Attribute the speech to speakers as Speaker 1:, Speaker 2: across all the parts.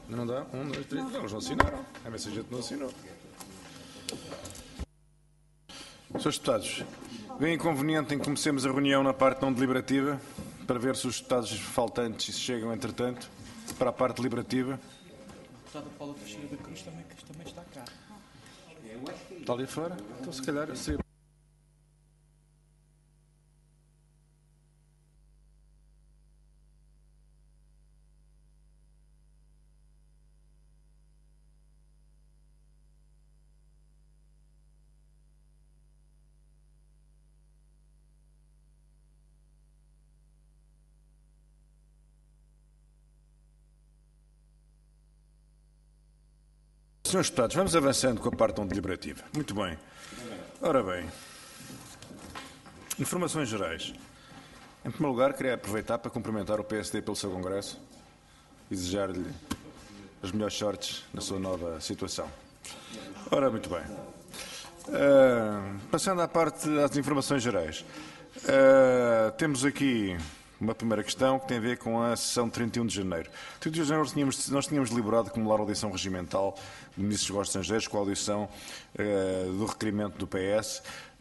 Speaker 1: Não dá? 1, 2, 3. Não, eles não assinaram. A mensagem não assinou. Senhores deputados, vem inconveniente em que comecemos a reunião na parte não deliberativa, para ver se os deputados faltantes se chegam, entretanto, para a parte deliberativa.
Speaker 2: O deputado Paula Teixeira da Cruz também está cá.
Speaker 1: Está ali fora? Então, se calhar, seria... Senhores deputados, vamos avançando com a parte não deliberativa. Muito bem. Ora bem, informações gerais. Em primeiro lugar, queria aproveitar para cumprimentar o PSD pelo seu congresso e desejar-lhe as melhores sortes na sua nova situação. Ora, muito bem. Passando à parte das informações gerais. Temos aqui uma primeira questão que tem a ver com a sessão de 31 de janeiro. 31 de janeiro nós tínhamos deliberado acumular a audição regimental do Ministro dos Negócios Estrangeiros com a audição do requerimento do PS,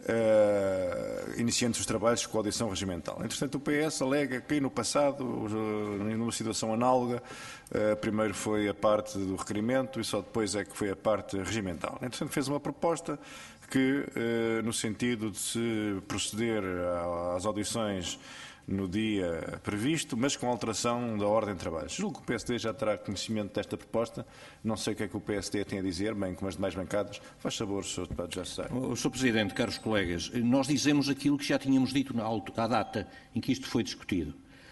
Speaker 1: iniciando os trabalhos com a audição regimental. Entretanto, o PS alega que no passado, numa situação análoga, primeiro foi a parte do requerimento e só depois é que foi a parte regimental. Entretanto, fez uma proposta que, no sentido de se proceder às audições no dia previsto, mas com alteração da ordem de trabalho. Julgo que o PSD já terá conhecimento desta proposta. Não sei o que é que o PSD tem a dizer, bem como as demais bancadas. Faz favor, Sr. Deputado, já sei.
Speaker 3: Sr. Presidente, caros colegas, nós dizemos aquilo que já tínhamos dito à data em que isto foi discutido.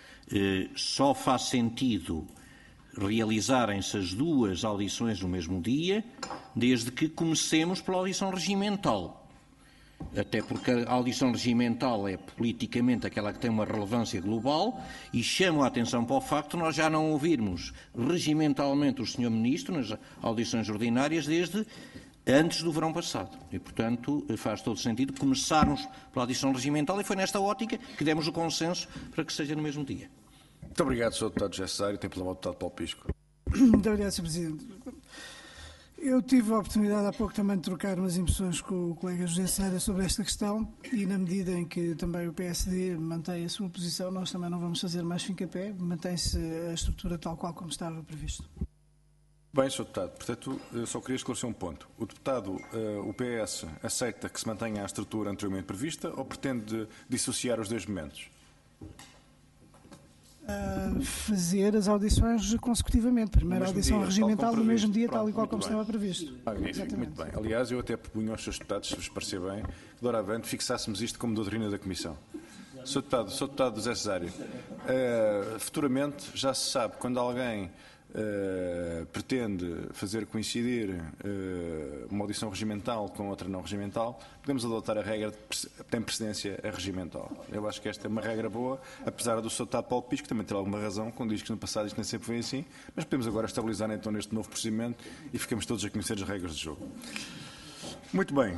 Speaker 3: Só faz sentido realizarem-se as duas audições no mesmo dia, desde que comecemos pela audição regimental. Até porque a audição regimental é politicamente aquela que tem uma relevância global e chamo a atenção para o facto de nós já não ouvirmos regimentalmente o Sr. Ministro nas audições ordinárias desde antes do verão passado. E, portanto, faz todo sentido começarmos pela audição regimental e foi nesta ótica que demos o consenso para que seja no mesmo dia.
Speaker 1: Muito obrigado, Sr. Deputado José Cesário. Tem pela mão o Deputado Paulo Pisco.
Speaker 4: Muito obrigado, Sr. Presidente. Eu tive a oportunidade há pouco também de trocar umas impressões com o colega José Cesário sobre esta questão e na medida em que também o PSD mantém a sua posição, nós também não vamos fazer mais fim-capé, mantém-se a estrutura tal qual como estava previsto.
Speaker 1: Bem, Sr. Deputado, portanto, eu só queria esclarecer um ponto. O deputado, o PS, aceita que se mantenha a estrutura anteriormente prevista ou pretende dissociar os dois momentos?
Speaker 4: Fazer as audições consecutivamente. Primeiro a audição
Speaker 1: dia,
Speaker 4: regimental no mesmo dia, tal e qual como
Speaker 1: bem.
Speaker 4: estava previsto.
Speaker 1: Magnífico,
Speaker 4: Exatamente.
Speaker 1: muito bem. Aliás, eu até propunho aos seus deputados, se vos parecer bem, que de doravante fixássemos isto como doutrina da Comissão. Sr. Deputado José Cesário, futuramente já se sabe, quando alguém pretende fazer coincidir uma audição regimental com outra não regimental, podemos adotar a regra de tem precedência a regimental. Eu acho que esta é uma regra boa, apesar do Sr. Deputado Paulo Pisco, que também terá alguma razão, quando diz que no passado isto nem sempre foi assim, mas podemos agora estabilizar então neste novo procedimento e ficamos todos a conhecer as regras de jogo. Muito bem.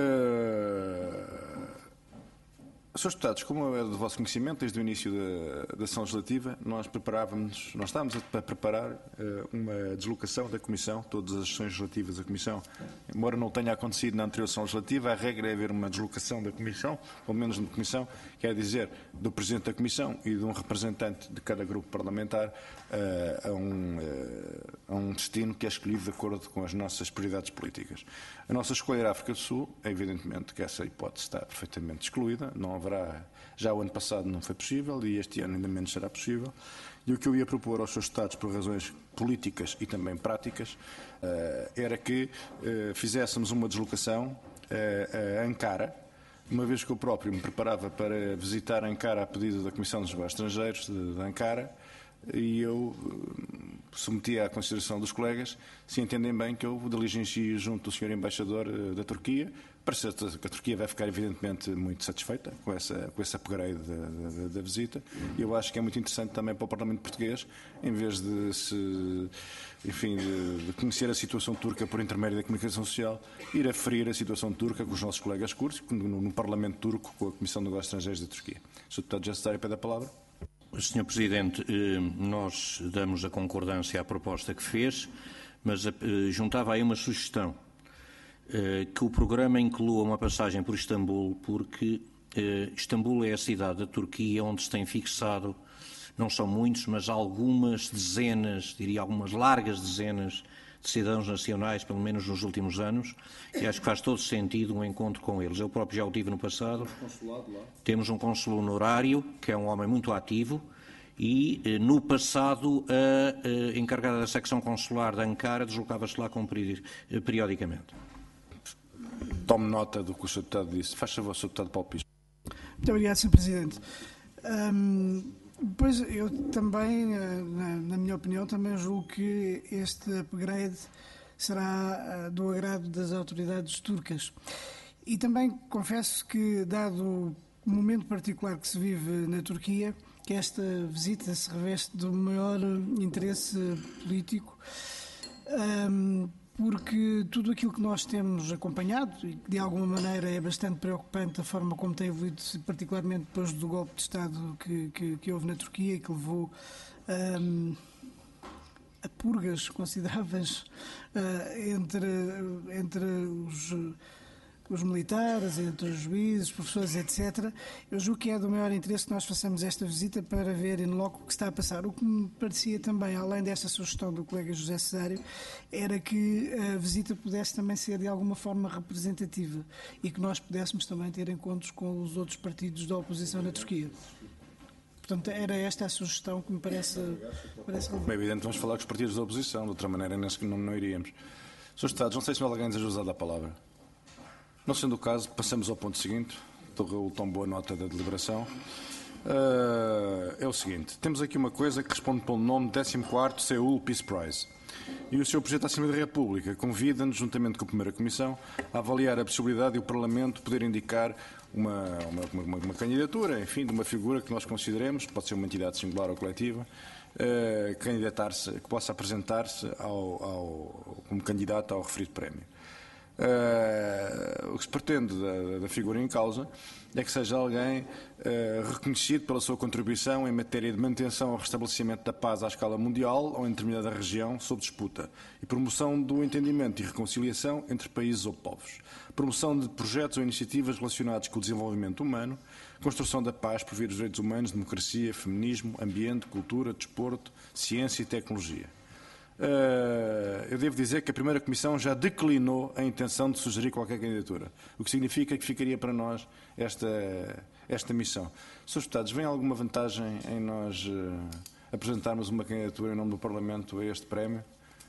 Speaker 1: Senhores deputados, como é do vosso conhecimento, desde o início da ação legislativa, nós estávamos a preparar uma deslocação da Comissão, todas as sessões legislativas da Comissão, embora não tenha acontecido na anterior ação legislativa, a regra é haver uma deslocação da Comissão, pelo menos na Comissão, quer dizer, do Presidente da Comissão e de um representante de cada grupo parlamentar a um destino que é escolhido de acordo com as nossas prioridades políticas. A nossa escolha era a África do Sul, é evidentemente que essa hipótese está perfeitamente excluída, não haverá, já o ano passado não foi possível e este ano ainda menos será possível. E o que eu ia propor aos seus Estados, por razões políticas e também práticas, era que fizéssemos uma deslocação a Ankara, uma vez que eu próprio me preparava para visitar Ankara a pedido da Comissão dos Negócios Estrangeiros de Ankara, e eu submeti à consideração dos colegas se entendem bem que eu diligencio junto do Sr. Embaixador da Turquia, para ser que a Turquia vai ficar evidentemente muito satisfeita com esse upgrade da visita, e eu acho que é muito interessante também para o Parlamento Português, em vez de conhecer a situação turca por intermédio da comunicação social, ir aferir a situação turca com os nossos colegas curdos, no Parlamento turco, com a Comissão de Negócios Estrangeiros da Turquia. Sr. Deputado José Cesário, pede a palavra.
Speaker 3: Sr. Presidente, nós damos a concordância à proposta que fez, mas juntava aí uma sugestão, que o programa inclua uma passagem por Istambul, porque Istambul é a cidade da Turquia onde se tem fixado, não são muitos, mas algumas dezenas, diria algumas largas dezenas de cidadãos nacionais, pelo menos nos últimos anos, e acho que faz todo sentido um encontro com eles. Eu próprio já o tive no passado. Temos um cônsul honorário, que é um homem muito ativo, e no passado a encarregada da secção consular de Ankara deslocava-se lá periodicamente.
Speaker 1: Tome nota do que o Sr. Deputado disse. Faz favor, Sr. Deputado Paulo Pisco.
Speaker 4: Muito obrigado, Sr. Presidente. Pois eu também, na minha opinião, também julgo que este upgrade será do agrado das autoridades turcas. E também confesso que, dado o momento particular que se vive na Turquia, que esta visita se reveste do maior interesse político, porque tudo aquilo que nós temos acompanhado, e que de alguma maneira é bastante preocupante a forma como tem evoluído, particularmente depois do golpe de Estado que houve na Turquia e que levou a purgas consideráveis entre os militares, entre os juízes, professores, etc. Eu julgo que é do maior interesse que nós façamos esta visita para ver in loco o que está a passar. O que me parecia também, além desta sugestão do colega José Cesário, era que a visita pudesse também ser de alguma forma representativa e que nós pudéssemos também ter encontros com os outros partidos da oposição na Turquia. Portanto, era esta a sugestão que me parece relevante.
Speaker 1: É evidente, vamos falar com os partidos da oposição, de outra maneira não iríamos. Sr. Deputados, não sei se alguém deseja usar a palavra. Não sendo o caso, passamos ao ponto seguinte. Tão boa nota da deliberação. É o seguinte, temos aqui uma coisa que responde pelo nome 14º Seul Peace Prize. E o Sr. Presidente da Assembleia da República convida-nos, juntamente com a Primeira Comissão, a avaliar a possibilidade de o Parlamento poder indicar uma candidatura, enfim, de uma figura que nós consideremos, pode ser uma entidade singular ou coletiva, que possa apresentar-se como candidato ao referido prémio. O que se pretende da figura em causa é que seja alguém reconhecido pela sua contribuição em matéria de manutenção ou restabelecimento da paz à escala mundial ou em determinada região sob disputa e promoção do entendimento e reconciliação entre países ou povos, promoção de projetos ou iniciativas relacionados com o desenvolvimento humano, construção da paz por via dos direitos humanos, democracia, feminismo, ambiente, cultura, desporto, ciência e tecnologia. Eu devo dizer que a Primeira Comissão já declinou a intenção de sugerir qualquer candidatura, o que significa que ficaria para nós esta missão. Srs. Deputados, vem alguma vantagem em nós apresentarmos uma candidatura em nome do Parlamento a este prémio?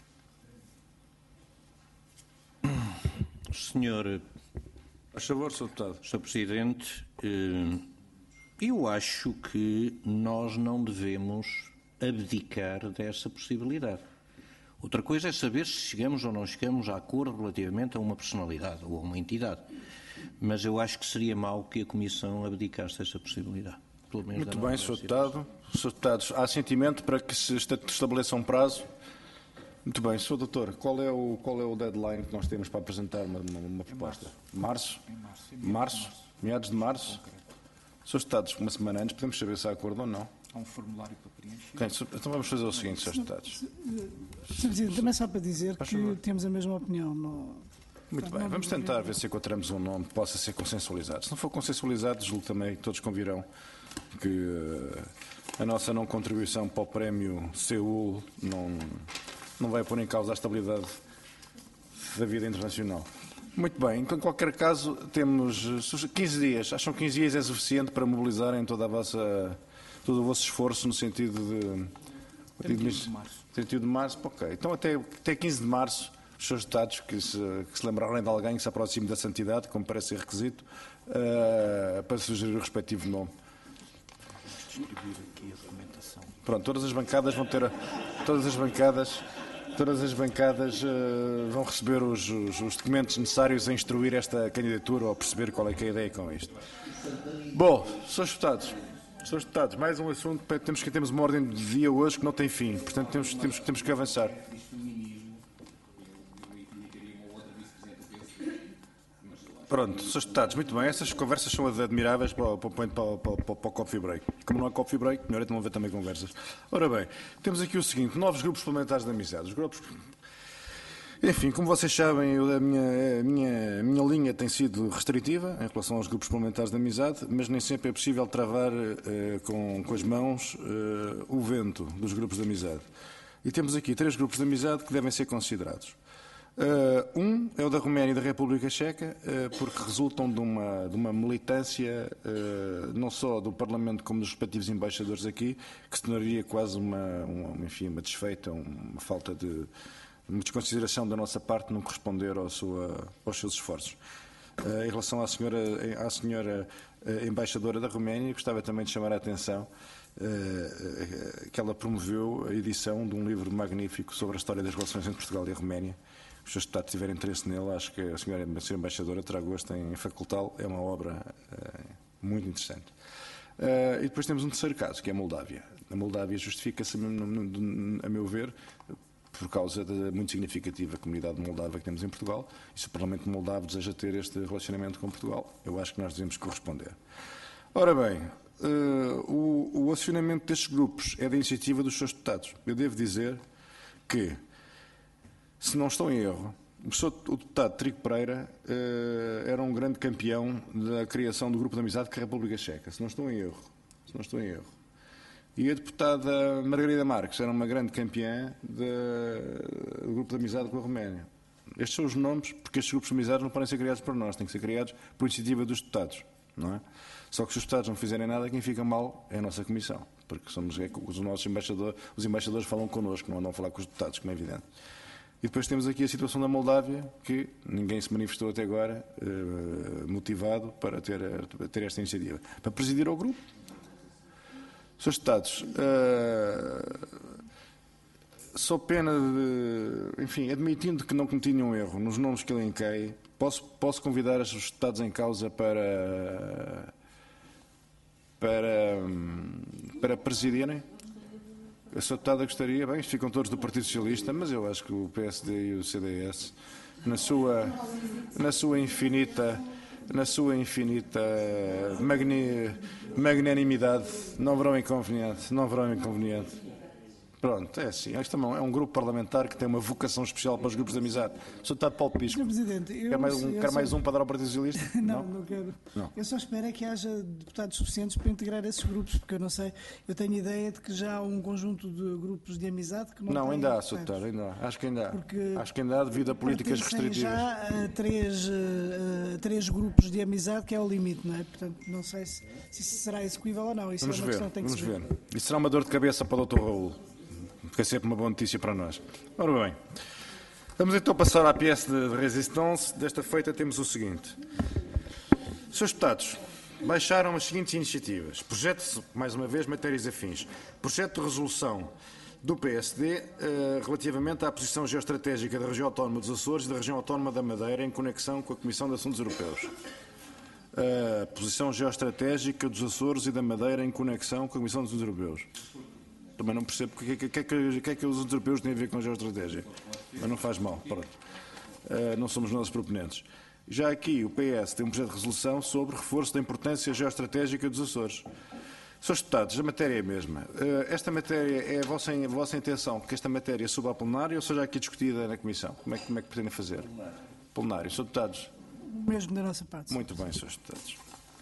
Speaker 3: Senhor,
Speaker 1: Faz favor, Sr. Deputado.
Speaker 3: Sr. Presidente, eu acho que nós não devemos abdicar dessa possibilidade. Outra coisa é saber se chegamos ou não chegamos a acordo relativamente a uma personalidade ou a uma entidade. Mas eu acho que seria mau que a Comissão abdicasse dessa possibilidade. Pelo menos
Speaker 1: muito bem, Sr. Deputado. Srs. Deputados, há assentimento para que se estabeleça um prazo? Muito bem. Sr. Doutor, qual é o deadline que nós temos para apresentar uma proposta? Março? Março? Meados de março? Srs. Deputados, uma semana antes, podemos saber se há acordo ou não.
Speaker 2: Há um formulário para preencher.
Speaker 1: Então vamos fazer o seguinte, Srs. Deputados.
Speaker 4: Sr. Presidente, também só para dizer que temos a mesma opinião.
Speaker 1: Muito bem, vamos tentar ver se encontramos um nome que possa ser consensualizado. Se não for consensualizado, julgo também que todos convirão que a nossa não contribuição para o prémio Seul não vai pôr em causa a estabilidade da vida internacional. Muito bem, em qualquer caso, temos 15 dias. Acham que 15 dias é suficiente para mobilizarem todo o vosso esforço no sentido de...
Speaker 2: 31 de março.
Speaker 1: 31 de março, ok. Então até 15 de março, os seus deputados que se lembrarem de alguém que se aproxime da santidade, como parece ser requisito, para sugerir o respectivo nome.
Speaker 2: Distribuir aqui a documentação.
Speaker 1: Pronto, todas as bancadas vão receber os documentos necessários a instruir esta candidatura ou perceber qual é que é a ideia com isto. Bom, Srs. Deputados, mais um assunto, temos uma ordem de dia hoje que não tem fim, portanto temos que avançar. Pronto, Srs. Deputados, muito bem. Essas conversas são admiráveis para o coffee break. Como não há coffee break, melhor é não haver também conversas. Ora bem, temos aqui o seguinte, novos grupos parlamentares de amizade. Os grupos... Enfim, como vocês sabem, a minha linha tem sido restritiva em relação aos grupos parlamentares de amizade, mas nem sempre é possível travar com as mãos o vento dos grupos de amizade. E temos aqui 3 grupos de amizade que devem ser considerados. Um é o da Roménia e da República Checa, porque resultam de uma militância não só do Parlamento como dos respectivos embaixadores aqui, que se tornaria quase uma desfeita, uma falta de uma desconsideração da nossa parte não corresponder aos seus esforços. Em relação à senhora embaixadora da Roménia, gostava também de chamar a atenção que ela promoveu a edição de um livro magnífico sobre a história das relações entre Portugal e a Roménia. Se os seus deputados tiverem interesse nele, acho que a senhora embaixadora terá gosto em facultá-lo. É uma obra muito interessante. E depois temos um terceiro caso, que é a Moldávia. A Moldávia justifica-se, a meu ver, por causa da muito significativa comunidade moldava que temos em Portugal, e se o Parlamento moldavo deseja ter este relacionamento com Portugal, eu acho que nós devemos corresponder. Ora bem, o acionamento destes grupos é da iniciativa dos seus deputados. Eu devo dizer que, se não estou em erro, o deputado Trigo Pereira era um grande campeão da criação do grupo de amizade com a República Checa, se não estou em erro. E a deputada Margarida Marques era uma grande campeã do grupo de amizade com a Roménia. Estes são os nomes, porque estes grupos de amizade não podem ser criados por nós, têm que ser criados por iniciativa dos deputados, não é? Só que se os deputados não fizerem nada, quem fica mal é a nossa comissão, porque os nossos embaixadores falam connosco, não andam a falar com os deputados, como é evidente. E depois temos aqui a situação da Moldávia, que ninguém se manifestou até agora motivado para ter esta iniciativa. Para presidir ao grupo. Srs. Deputados, sou pena de... Enfim, admitindo que não cometi nenhum erro nos nomes que elenquei, posso convidar os deputados em causa para presidirem? A Sra. Deputada gostaria, bem, ficam todos do Partido Socialista, mas eu acho que o PSD e o CDS, na sua infinita magnanimidade, não verão inconveniente. Pronto, é assim. Este é um grupo parlamentar que tem uma vocação especial para os grupos de amizade. Sr. Deputado Paulo Pisco,
Speaker 4: Sr. Presidente,
Speaker 1: quer mais um para dar ao Partido Socialista?
Speaker 4: Não quero. Não. Eu só espero é que haja deputados suficientes para integrar esses grupos, porque eu não sei, eu tenho ideia de que já há um conjunto de grupos de amizade que não
Speaker 1: ainda há, Sr. Deputado, ainda há. Acho que ainda há devido a políticas restritivas.
Speaker 4: Já três grupos de amizade, que é o limite, não é? Portanto, não sei se será execuível ou não. Isso
Speaker 1: vamos
Speaker 4: é uma questão que tem que se ver.
Speaker 1: Isso será uma dor de cabeça para o Dr. Raul, porque é sempre uma boa notícia para nós. Ora bem, vamos então passar à pièce de résistance. Desta feita temos o seguinte. Srs. Deputados, baixaram as seguintes iniciativas. Projeto, mais uma vez, matérias afins. Projeto de resolução do PSD relativamente à posição geoestratégica da região autónoma dos Açores e da região autónoma da Madeira em conexão com a Comissão de Assuntos Europeus. A posição geoestratégica dos Açores e da Madeira em conexão com a Comissão de Assuntos Europeus. Também não percebo o que é que os assuntos europeus têm a ver com a geoestratégia. Mas não faz mal, pronto. Não somos nós os proponentes. Já aqui o PS tem um projeto de resolução sobre reforço da importância geoestratégica dos Açores. Srs. Deputados, a matéria é a mesma. Esta matéria é a vossa intenção que esta matéria suba a plenário ou seja aqui discutida na Comissão? Como é que pretendem fazer? Plenário. Srs. Deputados?
Speaker 4: O mesmo da nossa parte.
Speaker 1: Muito bem, Srs. Deputados.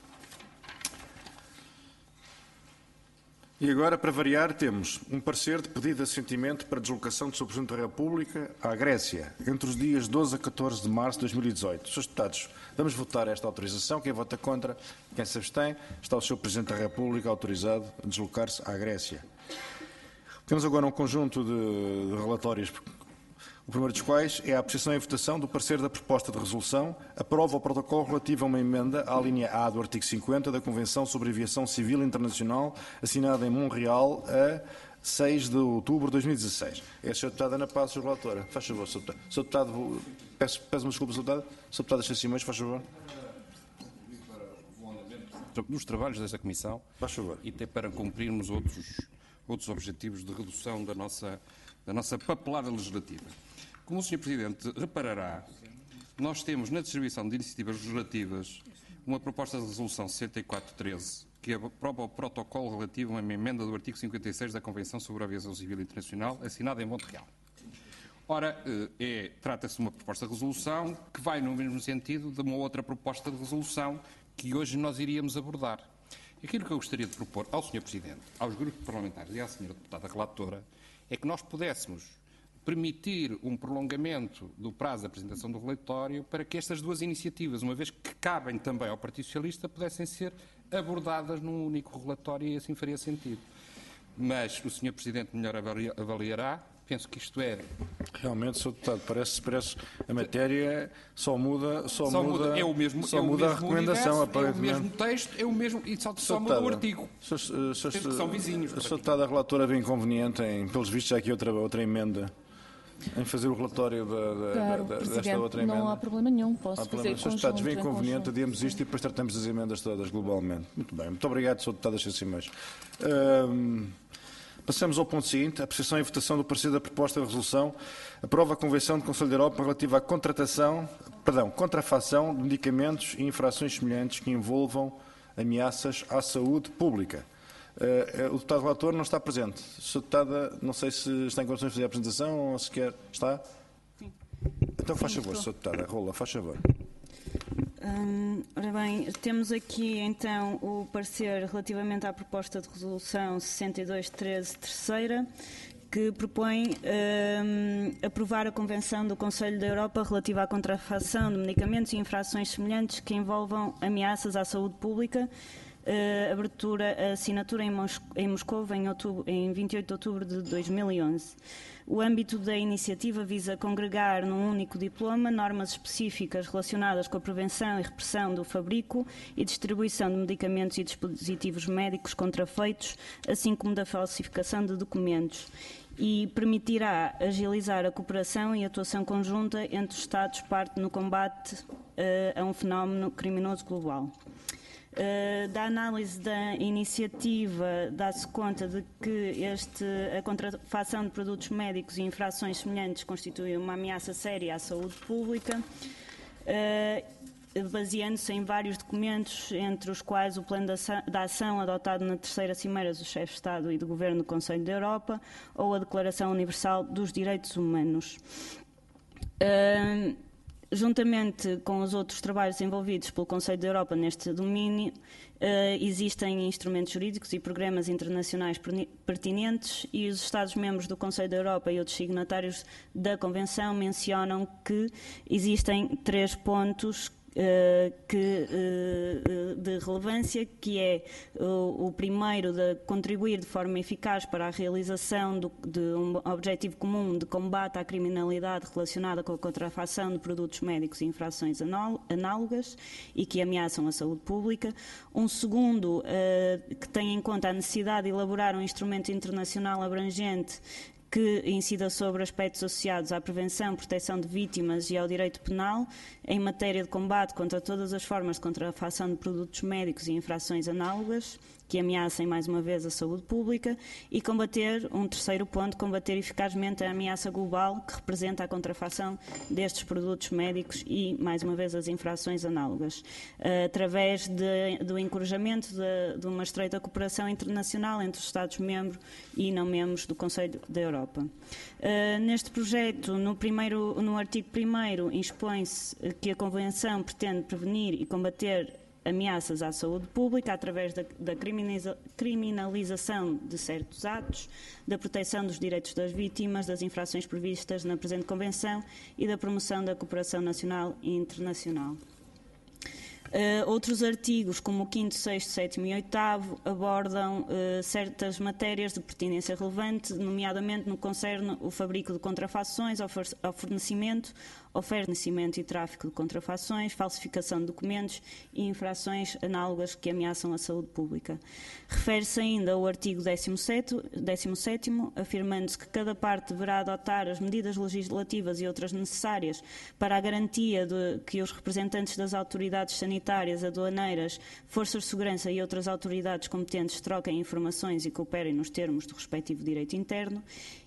Speaker 1: E agora, para variar, temos um parecer de pedido de assentimento para deslocação do Sr. Presidente da República à Grécia, entre os dias 12 a 14 de março de 2018. Srs. Deputados, vamos votar esta autorização. Quem vota contra, quem se abstém, está o Sr. Presidente da República autorizado a deslocar-se à Grécia. Temos agora um conjunto de relatórios, o primeiro dos quais é a apreciação e votação do parecer da proposta de resolução, aprova o protocolo relativo a uma emenda à linha A do artigo 50 da Convenção sobre Aviação Civil Internacional, assinada em Montreal a 6 de outubro de 2016. É a Sra. Deputada Ana Passos, relatora. Faz favor, Sr. Deputado. Sr. Deputado, peço uma desculpa, Sr. Deputado. Sr. Deputado Alexandre Simões, faz favor.
Speaker 5: Nos trabalhos desta Comissão,
Speaker 1: faz favor.
Speaker 5: E até para cumprirmos outros objetivos de redução da nossa papelada legislativa. Como o Sr. Presidente reparará, nós temos na distribuição de iniciativas legislativas uma proposta de resolução 6413, que aprova o protocolo relativo a uma emenda do artigo 56 da Convenção sobre a Aviação Civil Internacional, assinada em Montreal. Ora, trata-se de uma proposta de resolução que vai no mesmo sentido de uma outra proposta de resolução que hoje nós iríamos abordar. Aquilo que eu gostaria de propor ao Sr. Presidente, aos grupos parlamentares e à Sra. Deputada Relatora, é que nós pudéssemos permitir um prolongamento do prazo de apresentação do relatório para que estas duas iniciativas, uma vez que cabem também ao Partido Socialista, pudessem ser abordadas num único relatório e assim faria sentido. Mas o Sr. Presidente melhor avaliará. Penso que isto é...
Speaker 1: Realmente, Sr. Deputado, parece a matéria só muda
Speaker 5: é o mesmo,
Speaker 1: a recomendação,
Speaker 5: universo,
Speaker 1: aparentemente.
Speaker 5: É o mesmo texto, é o mesmo, e só muda o artigo. São vizinhos.
Speaker 1: A Sra. Deputada Relatora vê inconveniente em, pelos vistos, há aqui outra emenda, em fazer o relatório desta outra emenda.
Speaker 6: Não há problema nenhum, posso fazer
Speaker 1: Sr. Deputado, vê inconveniente, adiamos isto e depois tratamos as emendas todas globalmente. Muito bem, muito obrigado, Sr. Deputado Xacimões. Passamos ao ponto seguinte, a apreciação e votação do parecer da proposta de resolução. Aprova a Convenção do Conselho da Europa relativa à contrafação de medicamentos e infrações semelhantes que envolvam ameaças à saúde pública. O deputado relator não está presente. Sr. Deputada, não sei se está em condições de fazer a apresentação ou se quer... Está?
Speaker 7: Sim.
Speaker 1: Então faz favor, Sr. Deputada. Rola, faz favor.
Speaker 7: Ora bem, temos aqui então o parecer relativamente à proposta de resolução 6213 terceira, que propõe aprovar a Convenção do Conselho da Europa relativa à contrafação de medicamentos e infrações semelhantes que envolvam ameaças à saúde pública, assinatura em Moscou em 28 de outubro de 2011. O âmbito da iniciativa visa congregar num único diploma normas específicas relacionadas com a prevenção e repressão do fabrico e distribuição de medicamentos e dispositivos médicos contrafeitos, assim como da falsificação de documentos, e permitirá agilizar a cooperação e atuação conjunta entre os Estados parte no combate a um fenómeno criminoso global. Da análise da iniciativa, dá-se conta de que a contrafação de produtos médicos e infrações semelhantes constitui uma ameaça séria à saúde pública, baseando-se em vários documentos, entre os quais o Plano de Ação adotado na terceira Cimeira dos Chefes de Estado e de Governo do Conselho da Europa ou a Declaração Universal dos Direitos Humanos. Juntamente com os outros trabalhos envolvidos pelo Conselho da Europa neste domínio, existem instrumentos jurídicos e programas internacionais pertinentes e os Estados-membros do Conselho da Europa e outros signatários da Convenção mencionam que existem 3 pontos de relevância, que é o primeiro de contribuir de forma eficaz para a realização de um objetivo comum de combate à criminalidade relacionada com a contrafação de produtos médicos e infrações análogas e que ameaçam a saúde pública. Um segundo, que tem em conta a necessidade de elaborar um instrumento internacional abrangente que incida sobre aspectos associados à prevenção, proteção de vítimas e ao direito penal, em matéria de combate contra todas as formas de contrafação de produtos médicos e infrações análogas, que ameacem mais uma vez a saúde pública, e um terceiro ponto, combater eficazmente a ameaça global que representa a contrafação destes produtos médicos e, mais uma vez, as infrações análogas, através do encorajamento de uma estreita cooperação internacional entre os Estados-membros e não-membros do Conselho da Europa. Neste projeto, no artigo 1º, expõe-se que a Convenção pretende prevenir e combater ameaças à saúde pública através da criminalização de certos atos, da proteção dos direitos das vítimas, das infrações previstas na presente Convenção e da promoção da cooperação nacional e internacional. Outros artigos, como o 5º, 6º, 7º e 8º, abordam certas matérias de pertinência relevante, nomeadamente no que concerne o fabrico de contrafações, ao fornecimento e tráfico de contrafações, falsificação de documentos e infrações análogas que ameaçam a saúde pública. Refere-se ainda ao artigo 17º, afirmando-se que cada parte deverá adotar as medidas legislativas e outras necessárias para a garantia de que os representantes das autoridades sanitárias, aduaneiras, forças de segurança e outras autoridades competentes troquem informações e cooperem nos termos do respectivo direito interno.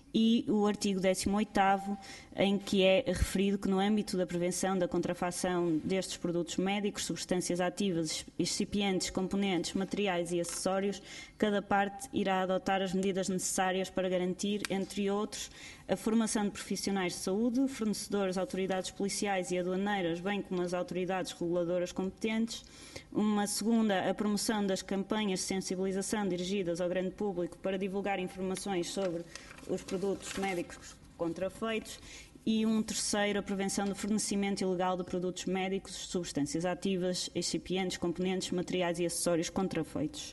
Speaker 7: e o artigo 18º, em que é referido que no âmbito da prevenção da contrafação destes produtos médicos, substâncias ativas, excipientes, componentes, materiais e acessórios, cada parte irá adotar as medidas necessárias para garantir, entre outros, a formação de profissionais de saúde, fornecedores, autoridades policiais e aduaneiras, bem como as autoridades reguladoras competentes. Uma segunda, a promoção das campanhas de sensibilização dirigidas ao grande público para divulgar informações sobre os produtos médicos contrafeitos. E um terceiro, a prevenção do fornecimento ilegal de produtos médicos, substâncias ativas, excipientes, componentes, materiais e acessórios contrafeitos.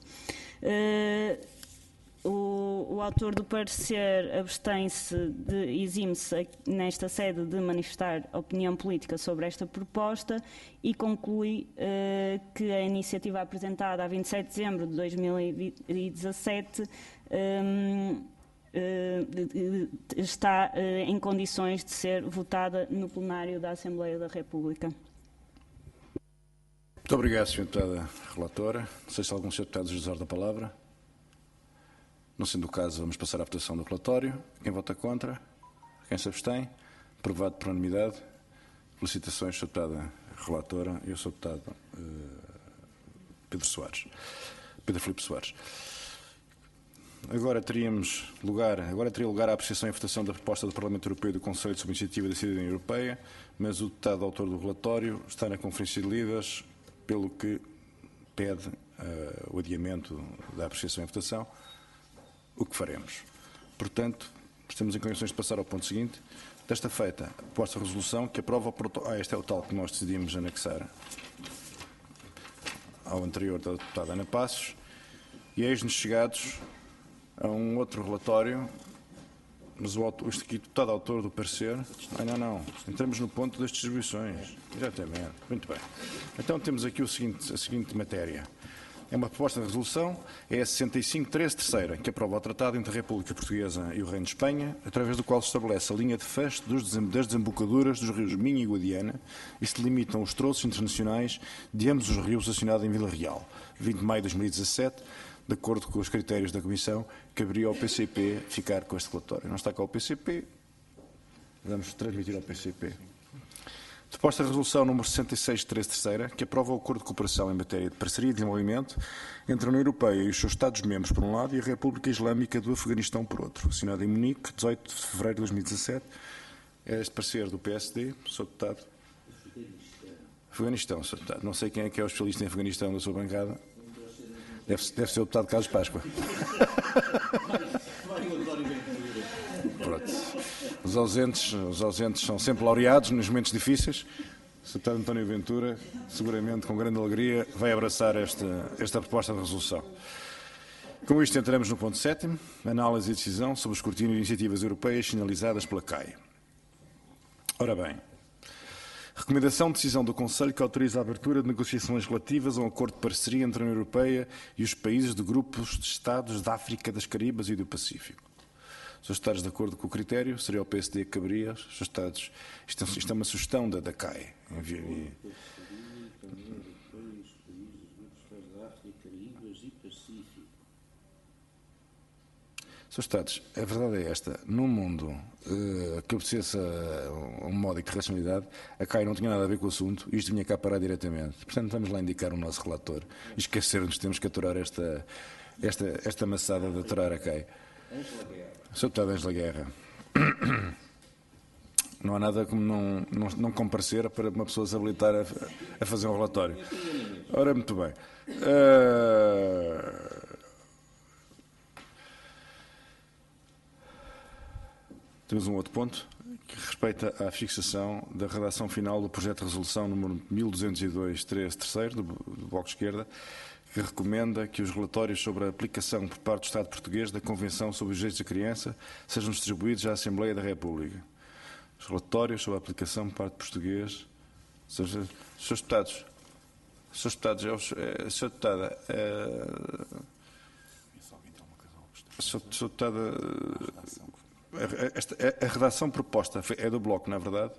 Speaker 7: O autor do parecer abstém-se, exime-se nesta sede de manifestar opinião política sobre esta proposta e conclui que a iniciativa apresentada a 27 de dezembro de 2017 está em condições de ser votada no plenário da Assembleia da República.
Speaker 1: Muito obrigado, Sra. Deputada Relatora. Não sei se algum Sr. Deputado deseja usar da palavra. Não sendo o caso, vamos passar à votação do relatório. Quem vota contra? Quem se abstém? Aprovado por unanimidade. Felicitações, Sra. Deputada Relatora e ao Sr. Deputado Pedro Filipe Soares. Agora teria lugar a apreciação e votação da proposta do Parlamento Europeu e do Conselho sobre a Iniciativa da Cidadania Europeia, mas o deputado autor do relatório está na Conferência de Líderes, pelo que pede o adiamento da apreciação e votação, o que faremos. Portanto, estamos em condições de passar ao ponto seguinte. Desta feita, a proposta de resolução que aprova o protocolo. Este é o tal que nós decidimos anexar ao anterior da deputada Ana Passos, e eis-nos chegados a um outro relatório, mas o deputado autor do parecer... Não. Entramos no ponto das distribuições. Exatamente. Muito bem. Então temos aqui a seguinte matéria. É uma proposta de resolução, é a 65.13, terceira, que aprova o Tratado entre a República Portuguesa e o Reino de Espanha, através do qual se estabelece a linha de fecho das desembocaduras dos rios Minho e Guadiana e se delimitam os troços internacionais de ambos os rios assinado em Vila Real, 20 de maio de 2017, de acordo com os critérios da Comissão, caberia ao PCP ficar com este relatório. Não está cá o PCP, vamos transmitir ao PCP. Proposta de resolução número 66.13, terceira, que aprova o acordo de cooperação em matéria de parceria e desenvolvimento entre a União Europeia e os seus Estados-membros, por um lado, e a República Islâmica do Afeganistão, por outro, assinado em Munique, 18 de fevereiro de 2017. É este parecer do PSD, Sr. Deputado. Afeganistão, Sr. Deputado. Não sei quem é que é o especialista em Afeganistão da sua bancada. Deve ser o Deputado Carlos Páscoa. Pronto. Os ausentes são sempre laureados nos momentos difíceis. O Sr. Deputado António Ventura, seguramente com grande alegria, vai abraçar esta proposta de resolução. Com isto entramos no ponto 7º, análise e decisão sobre o escrutínio de iniciativas europeias sinalizadas pela CAI. Ora bem, recomendação de decisão do Conselho que autoriza a abertura de negociações relativas a um acordo de parceria entre a União Europeia e os países de grupos de Estados da África, das Caribas e do Pacífico. Se os Estados de acordo com o critério, seria o PSD que caberia. Os Estados, isto é uma sugestão da CAI. Sr. Estados, a verdade é esta. Num mundo que obedecesse a um modo de racionalidade, a CAI não tinha nada a ver com o assunto e isto vinha cá parar diretamente. Portanto, vamos lá indicar o nosso relator e esquecer-nos, temos que aturar esta maçada de aturar a CAI. Sr. Deputado Ângela Guerra, não há nada como não comparecer para uma pessoa se habilitar a fazer um relatório. Ora, muito bem. Temos um outro ponto que respeita à fixação da redação final do projeto de resolução número 1202-13, terceiro, do Bloco de Esquerda, que recomenda que os relatórios sobre a aplicação por parte do Estado português da Convenção sobre os Direitos da Criança sejam distribuídos à Assembleia da República. Os relatórios sobre a aplicação por parte português... Srs. Deputados, Sra. Deputada... Sra. Deputada... A redação proposta é do Bloco, não é verdade?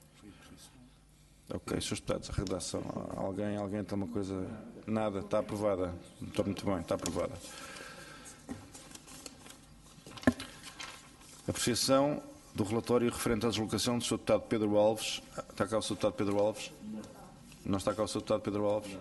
Speaker 1: Ok, Srs. Deputados, a redação. Alguém tem uma coisa... Nada, está aprovada. Muito bem, está aprovada. A Apreciação do relatório referente à deslocação do Sr. Deputado Pedro Alves. Está cá o Sr. Deputado Pedro Alves? Não está cá o Sr. Deputado Pedro Alves?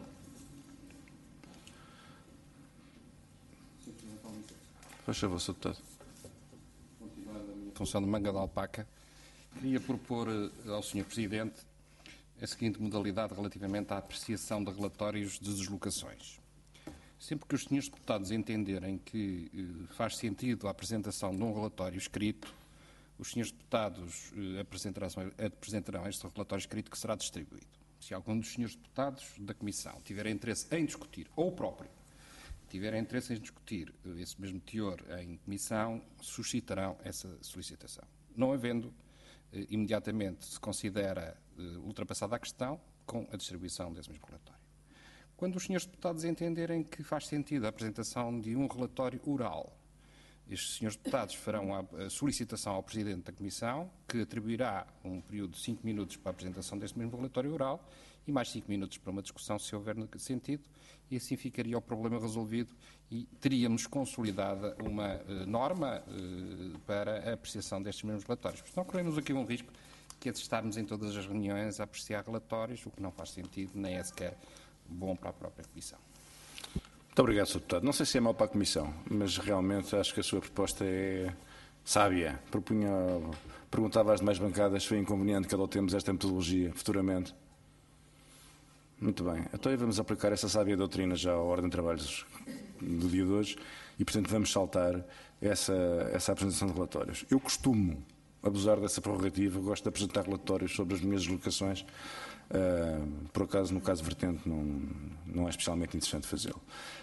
Speaker 1: Faz favor, Sr. Deputado.
Speaker 5: Continuando a minha função de manga de alpaca, queria propor ao Sr. Presidente a seguinte modalidade relativamente à apreciação de relatórios de deslocações. Sempre que os senhores deputados entenderem que faz sentido a apresentação de um relatório escrito, os senhores deputados apresentarão este relatório escrito que será distribuído. Se algum dos senhores deputados da Comissão tiver interesse em discutir, ou o próprio, tiver interesse em discutir esse mesmo teor em Comissão, suscitarão essa solicitação. Não havendo, imediatamente se considera ultrapassada a questão com a distribuição desse mesmo relatório. Quando os senhores deputados entenderem que faz sentido a apresentação de um relatório oral, estes senhores deputados farão a solicitação ao Presidente da Comissão, que atribuirá um período de 5 minutos para a apresentação deste mesmo relatório oral e mais 5 minutos para uma discussão, se houver sentido, e assim ficaria o problema resolvido e teríamos consolidada uma norma para a apreciação destes mesmos relatórios. Porque não corremos aqui um risco que é de estarmos em todas as reuniões a apreciar relatórios, o que não faz sentido, nem é sequer bom para a própria Comissão.
Speaker 1: Muito obrigado, Sr. Deputado. Não sei se é mau para a Comissão, mas realmente acho que a sua proposta é sábia. Perguntava às demais bancadas se foi inconveniente que adotemos esta metodologia futuramente. Muito bem. Então vamos aplicar essa sábia doutrina já à ordem de trabalhos do dia de hoje e, portanto, vamos saltar essa apresentação de relatórios. Eu costumo abusar dessa prerrogativa, gosto de apresentar relatórios sobre as minhas deslocações. Por acaso, no caso vertente, não é especialmente interessante fazê-lo.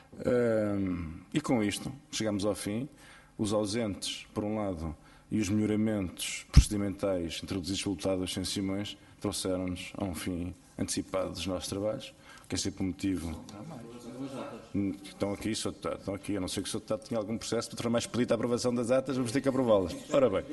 Speaker 1: E com isto, chegamos ao fim. Os ausentes, por um lado, e os melhoramentos procedimentais introduzidos pelo deputado Ascenso Simões trouxeram-nos a um fim antecipado dos nossos trabalhos, que é sempre um motivo. Estão aqui, Sr. Deputado, estão aqui. A não ser que o Sr. Deputado tenha algum processo para mais pedido a aprovação das atas, vamos ter que aprová-las. Ora bem.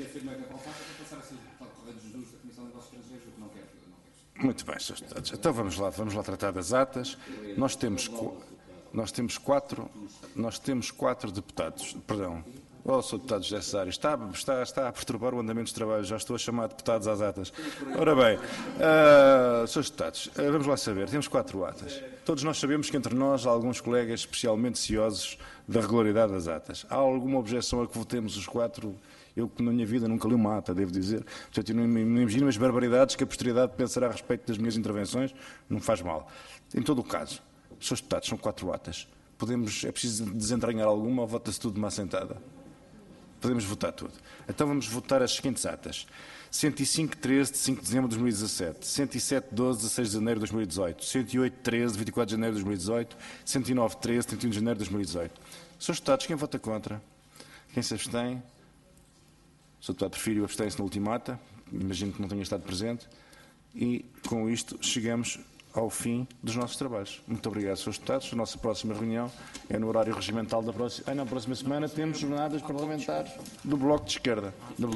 Speaker 1: Muito bem, Sr. Deputados. Então vamos lá tratar das atas. Nós temos quatro deputados. Perdão. Oh, Sr. Deputado José Cesário, está a perturbar o andamento dos trabalhos. Já estou a chamar deputados às atas. Ora bem, Srs. Deputados, vamos lá saber. Temos 4 atas. Todos nós sabemos que entre nós há alguns colegas especialmente ciosos da regularidade das atas. Há alguma objeção a que votemos os 4? Eu, que na minha vida nunca li uma ata, devo dizer. Portanto, eu não imagino as barbaridades que a posteridade pensará a respeito das minhas intervenções. Não faz mal. Em todo o caso, Srs. Deputados, são 4 atas. É preciso desentranhar alguma ou vota-se tudo de uma assentada? Podemos votar tudo. Então vamos votar as seguintes atas. 105.13 de 5 de dezembro de 2017, 107.12 de 16 de janeiro de 2018, 108.13 de 24 de janeiro de 2018, 109.13 de 31 de janeiro de 2018. Srs. Deputados, quem vota contra? Quem se abstém? O Sr. Deputado preferiu abstém-se na última ata. Imagino que não tenha estado presente. E com isto chegamos ao fim dos nossos trabalhos. Muito obrigado, Srs. Deputados. A nossa próxima reunião é no horário regimental da próxima... na próxima semana temos jornadas parlamentares do Bloco de Esquerda.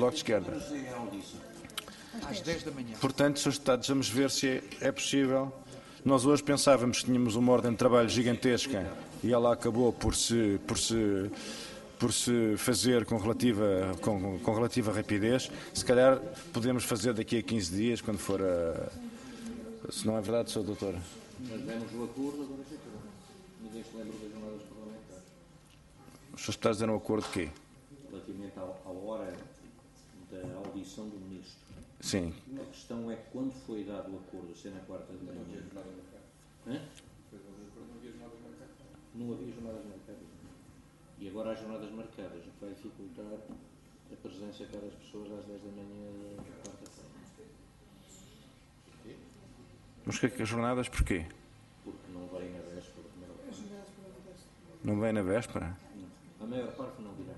Speaker 2: Às 10 da manhã.
Speaker 1: Portanto, Srs. Deputados, vamos ver se é possível. Nós hoje pensávamos que tínhamos uma ordem de trabalho gigantesca e ela acabou por se fazer com relativa rapidez. Se calhar podemos fazer daqui a 15 dias, quando for a... Se não é verdade, Sr. Doutor?
Speaker 3: Mas demos o acordo, agora já acabou. Ninguém se lembra das jornadas parlamentares.
Speaker 1: Os Srs. Deputados deram acordo de quê?
Speaker 3: Relativamente à hora da audição do Ministro.
Speaker 1: Sim.
Speaker 3: A questão é quando foi dado o acordo, se é na quarta de manhã. Não havia jornadas marcadas. E agora há jornadas marcadas, o que vai dificultar a presença de cada pessoa às 10 da manhã da quarta-feira.
Speaker 1: Mas que as jornadas porquê?
Speaker 3: Porque não vem na véspera.
Speaker 1: Não vem na véspera?
Speaker 3: Não. A maior parte não virá.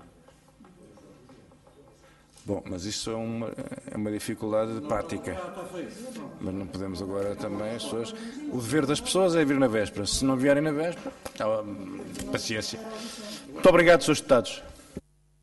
Speaker 1: Bom, mas isso é uma dificuldade prática. Mas não podemos agora também as pessoas... O dever das pessoas é vir na véspera. Se não vierem na véspera, paciência. Muito obrigado, Srs. Deputados.